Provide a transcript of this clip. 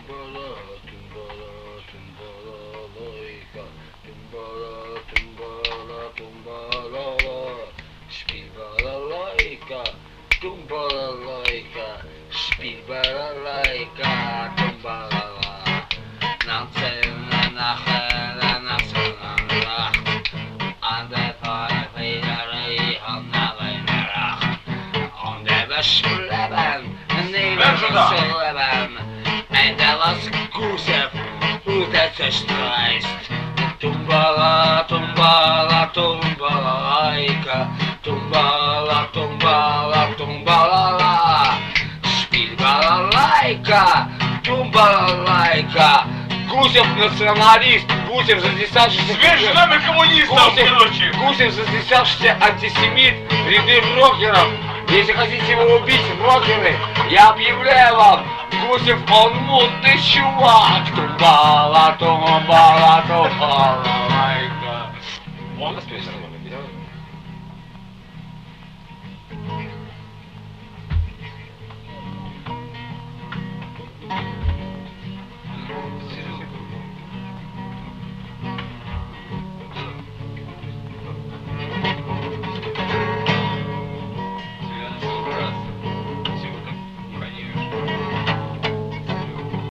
тумбалалайка, тумбала, шпиль балалайка, тумбалалайка, шпиль балалайка, тумбалала. Нацелена нахера националах, андефай фейдерей ханнавайнерах, ондебешплебен, нейбешплебен, эделас гусев, утецештраист. Тумбала, тумбала, тумбалайка, тумбала, шпиль балалайка, тумбалайка. Гусев националист, Гусев затесавшийся... Между нами коммунистов, короче! Гусев затесавшийся антисемит, ряды рокеров. Если хотите его убить, рокеры, я объявляю вам, Гусев, он мутный чувак. Тумбала,